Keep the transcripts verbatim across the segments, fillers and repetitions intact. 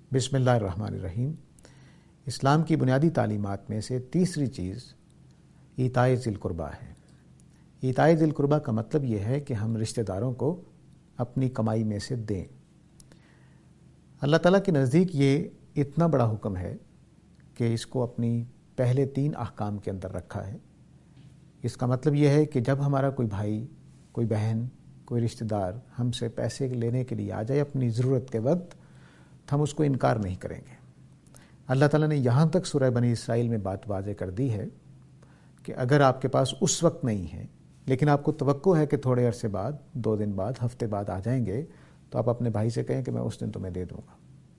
بسم اللہ الرحمن الرحیم۔ اسلام کی بنیادی تعلیمات میں سے تیسری چیز ایتائے ذی القربیٰ ہے۔ ایتائے ذی القربیٰ کا مطلب یہ ہے کہ ہم رشتہ داروں کو اپنی کمائی میں سے دیں۔ اللہ تعالیٰ کے نزدیک یہ اتنا بڑا حکم ہے کہ اس کو اپنی پہلے تین احکام کے اندر رکھا ہے۔ اس کا مطلب یہ ہے کہ جب ہمارا کوئی بھائی، کوئی بہن، کوئی رشتہ دار ہم سے پیسے لینے کے لیے آ جائے اپنی ضرورت کے وقت، تو ہم اس کو انکار نہیں کریں گے۔ اللہ تعالیٰ نے یہاں تک سورہ بنی اسرائیل میں بات واضح کر دی ہے کہ اگر آپ کے پاس اس وقت نہیں ہے لیکن آپ کو توقع ہے کہ تھوڑے عرصے بعد، دو دن بعد، ہفتے بعد آ جائیں گے، تو آپ اپنے بھائی سے کہیں کہ میں اس دن تمہیں دے دوں گا۔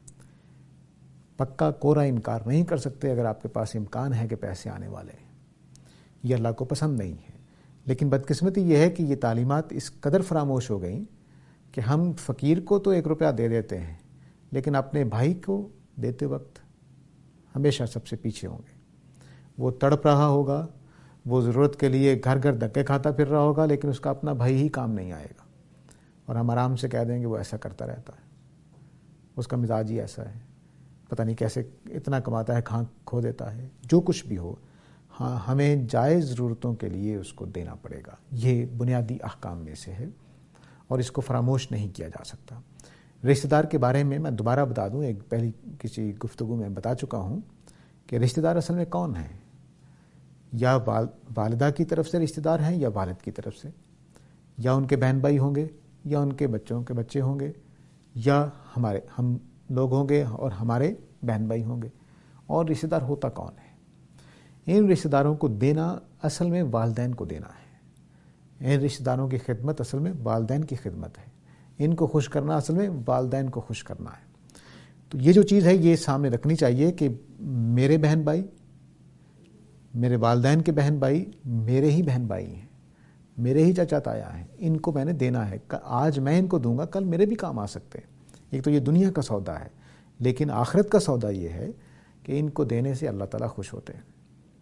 پکا کوڑا انکار نہیں کر سکتے اگر آپ کے پاس امکان ہے کہ پیسے آنے والے ہیں۔ یہ اللہ کو پسند نہیں ہے۔ لیکن بدقسمتی یہ ہے کہ یہ تعلیمات اس قدر فراموش ہو گئیں کہ ہم فقیر کو تو ایک روپیہ دے دیتے ہیں لیکن اپنے بھائی کو دیتے وقت ہمیشہ سب سے پیچھے ہوں گے۔ وہ تڑپ رہا ہوگا، وہ ضرورت کے لیے گھر گھر دھکے کھاتا پھر رہا ہوگا، لیکن اس کا اپنا بھائی ہی کام نہیں آئے گا، اور ہم آرام سے کہہ دیں گے وہ ایسا کرتا رہتا ہے، اس کا مزاج ہی ایسا ہے، پتہ نہیں کیسے اتنا کماتا ہے، کھاں کھو دیتا ہے۔ جو کچھ بھی ہو، ہاں ہمیں جائز ضرورتوں کے لیے اس کو دینا پڑے گا۔ یہ بنیادی احکام میں سے ہے اور اس کو فراموش نہیں کیا جا سکتا۔ رشتہ دار کے بارے میں میں دوبارہ بتا دوں، ایک پہلی کسی گفتگو میں بتا چکا ہوں کہ رشتہ دار اصل میں کون ہیں؟ یا والدہ کی طرف سے رشتہ دار ہیں یا والد کی طرف سے، یا ان کے بہن بھائی ہوں گے، یا ان کے بچوں کے بچے ہوں گے، یا ہمارے ہم لوگ ہوں گے اور ہمارے بہن بھائی ہوں گے۔ اور رشتہ دار ہوتا کون ہے؟ ان رشتہ داروں کو دینا اصل میں والدین کو دینا ہے۔ ان رشتہ داروں کی خدمت اصل میں والدین کی خدمت ہے۔ ان کو خوش کرنا اصل میں والدین کو خوش کرنا ہے۔ تو یہ جو چیز ہے یہ سامنے رکھنی چاہیے کہ میرے بہن بھائی، میرے والدین کے بہن بھائی میرے ہی بہن بھائی ہیں، میرے ہی چچا تایا ہیں، ان کو میں نے دینا ہے۔ آج میں ان کو دوں گا، کل میرے بھی کام آ سکتے ہیں۔ ایک تو یہ دنیا کا سودا ہے، لیکن آخرت کا سودا یہ ہے کہ ان کو دینے سے اللہ تعالیٰ خوش ہوتے ہیں۔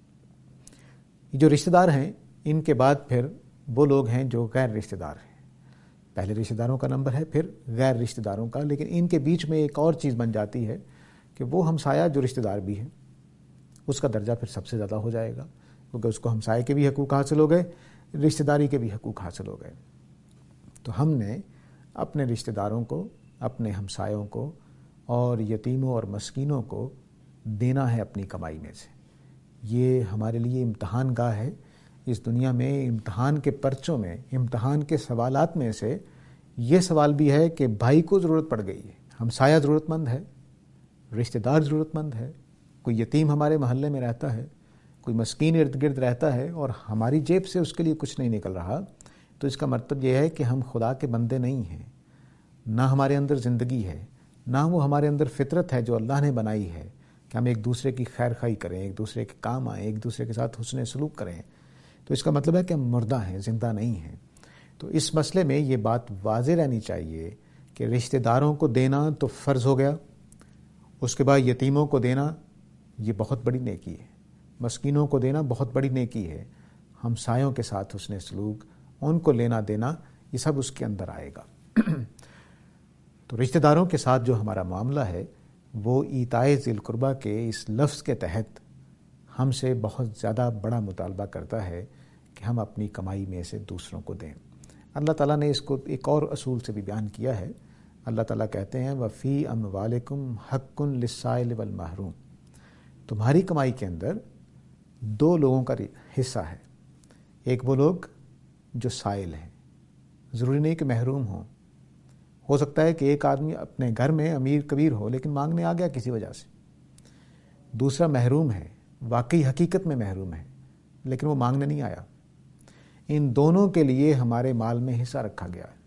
جو رشتہ دار ہیں، ان کے بعد پھر وہ لوگ ہیں جو غیر رشتہ دار ہیں۔ پہلے رشتہ داروں کا نمبر ہے، پھر غیر رشتہ داروں کا، لیکن ان کے بیچ میں ایک اور چیز بن جاتی ہے کہ وہ ہمسایہ جو رشتہ دار بھی ہے، اس کا درجہ پھر سب سے زیادہ ہو جائے گا، کیونکہ اس کو ہمسائے کے بھی حقوق حاصل ہو گئے، رشتہ داری کے بھی حقوق حاصل ہو گئے۔ تو ہم نے اپنے رشتہ داروں کو، اپنے ہمسایوں کو اور یتیموں اور مسکینوں کو دینا ہے اپنی کمائی میں سے۔ یہ ہمارے لیے امتحان گاہ ہے۔ اس دنیا میں امتحان کے پرچوں میں، امتحان کے سوالات میں سے یہ سوال بھی ہے کہ بھائی کو ضرورت پڑ گئی ہے، ہمسایہ ضرورت مند ہے، رشتہ دار ضرورت مند ہے، کوئی یتیم ہمارے محلے میں رہتا ہے، کوئی مسکین ارد گرد رہتا ہے اور ہماری جیب سے اس کے لیے کچھ نہیں نکل رہا، تو اس کا مطلب یہ ہے کہ ہم خدا کے بندے نہیں ہیں، نہ ہمارے اندر زندگی ہے، نہ وہ ہمارے اندر فطرت ہے جو اللہ نے بنائی ہے کہ ہم ایک دوسرے کی خیر خواہی کریں، ایک دوسرے کے کام آئیں، ایک دوسرے کے ساتھ حسن سلوک کریں۔ تو اس کا مطلب ہے کہ ہم مردہ ہیں، زندہ نہیں ہیں۔ تو اس مسئلے میں یہ بات واضح رہنی چاہیے کہ رشتہ داروں کو دینا تو فرض ہو گیا، اس کے بعد یتیموں کو دینا یہ بہت بڑی نیکی ہے، مسکینوں کو دینا بہت بڑی نیکی ہے، ہمسایوں کے ساتھ حسن سلوک، ان کو لینا دینا، یہ سب اس کے اندر آئے گا۔ تو رشتہ داروں کے ساتھ جو ہمارا معاملہ ہے وہ ایتائے ذی القربیٰ کے اس لفظ کے تحت ہم سے بہت زیادہ بڑا مطالبہ کرتا ہے کہ ہم اپنی کمائی میں سے دوسروں کو دیں۔ اللہ تعالیٰ نے اس کو ایک اور اصول سے بھی بیان کیا ہے۔ اللہ تعالیٰ کہتے ہیں وَفِي أَمْوَالِكُمْ حَقٌّ لِلسَّائِلِ وَالْمَحْرُومِ، تمہاری کمائی کے اندر دو لوگوں کا حصہ ہے۔ ایک وہ لوگ جو سائل ہیں، ضروری نہیں کہ محروم ہوں، ہو سکتا ہے کہ ایک آدمی اپنے گھر میں امیر کبیر ہو لیکن مانگنے آ گیا کسی وجہ سے، دوسرا محروم ہے، واقعی حقیقت میں محروم ہے لیکن وہ مانگنے نہیں آیا۔ ان دونوں کے لیے ہمارے مال میں حصہ رکھا گیا ہے۔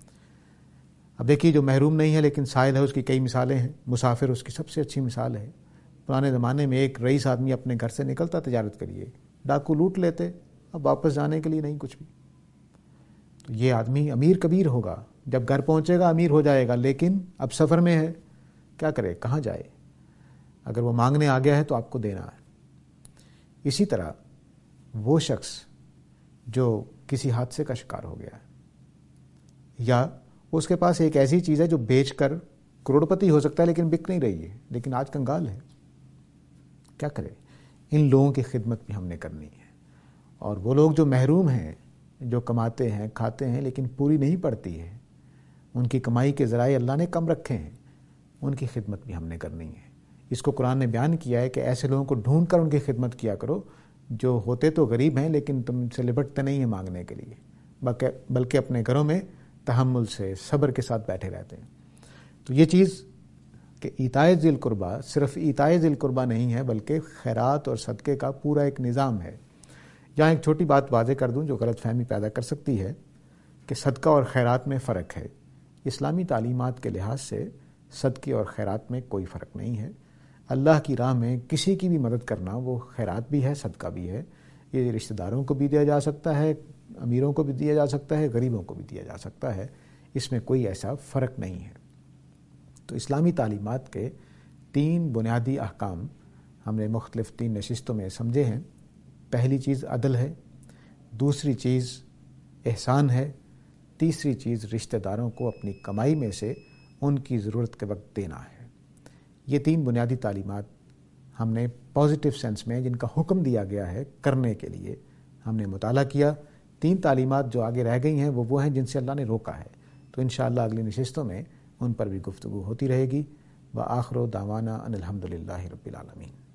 اب دیکھیے جو محروم نہیں ہے لیکن سائل ہے، اس کی کئی مثالیں ہیں۔ مسافر اس کی سب سے اچھی مثال ہے۔ پرانے زمانے میں ایک رئیس آدمی اپنے گھر سے نکلتا تجارت کے لیے، ڈاکو لوٹ لیتے، اب واپس جانے کے لیے نہیں کچھ بھی۔ تو یہ آدمی امیر کبیر ہوگا، جب گھر پہنچے گا امیر ہو جائے گا، لیکن اب سفر میں ہے، کیا کرے، کہاں جائے؟ اگر وہ مانگنے آ گیا ہے تو آپ کو دینا ہے۔ اسی طرح وہ شخص جو کسی حادثے کا شکار ہو گیا ہے، یا اس کے پاس ایک ایسی چیز ہے جو بیچ کر کروڑپتی ہو سکتا ہے لیکن بک نہیں رہی ہے، لیکن آج کنگال ہے، کیا کرے؟ ان لوگوں کی خدمت بھی ہم نے کرنی ہے۔ اور وہ لوگ جو محروم ہیں، جو کماتے ہیں کھاتے ہیں لیکن پوری نہیں پڑتی ہے، ان کی کمائی کے ذرائع اللہ نے کم رکھے ہیں، ان کی خدمت بھی ہم نے کرنی ہے۔ اس کو قرآن نے بیان کیا ہے کہ ایسے لوگوں کو ڈھونڈ کر ان کی خدمت کیا کرو جو ہوتے تو غریب ہیں لیکن تم سے لپٹتے نہیں ہیں مانگنے کے لیے، بلکہ بلکہ اپنے گھروں میں تحمل سے صبر کے ساتھ بیٹھے رہتے ہیں۔ تو یہ چیز کہ ایتائے ذی القربہ صرف ایتائے ذی القربہ نہیں ہے، بلکہ خیرات اور صدقے کا پورا ایک نظام ہے۔ یہاں ایک چھوٹی بات واضح کر دوں جو غلط فہمی پیدا کر سکتی ہے کہ صدقہ اور خیرات میں فرق ہے۔ اسلامی تعلیمات کے لحاظ سے صدقے اور خیرات میں کوئی فرق نہیں ہے۔ اللہ کی راہ میں کسی کی بھی مدد کرنا وہ خیرات بھی ہے، صدقہ بھی ہے۔ یہ رشتہ داروں کو بھی دیا جا سکتا ہے، امیروں کو بھی دیا جا سکتا ہے، غریبوں کو بھی دیا جا سکتا ہے، اس میں کوئی ایسا فرق نہیں ہے۔ تو اسلامی تعلیمات کے تین بنیادی احکام ہم نے مختلف تین نشستوں میں سمجھے ہیں۔ پہلی چیز عدل ہے، دوسری چیز احسان ہے، تیسری چیز رشتہ داروں کو اپنی کمائی میں سے ان کی ضرورت کے وقت دینا ہے۔ یہ تین بنیادی تعلیمات ہم نے پازیٹیو سینس میں جن کا حکم دیا گیا ہے کرنے کے لیے ہم نے مطالعہ کیا۔ تین تعلیمات جو آگے رہ گئی ہیں وہ وہ ہیں جن سے اللہ نے روکا ہے، تو انشاءاللہ اگلی نشستوں میں ان پر بھی گفتگو ہوتی رہے گی۔ وآخر دعوانا ان الحمد للہ رب العالمین۔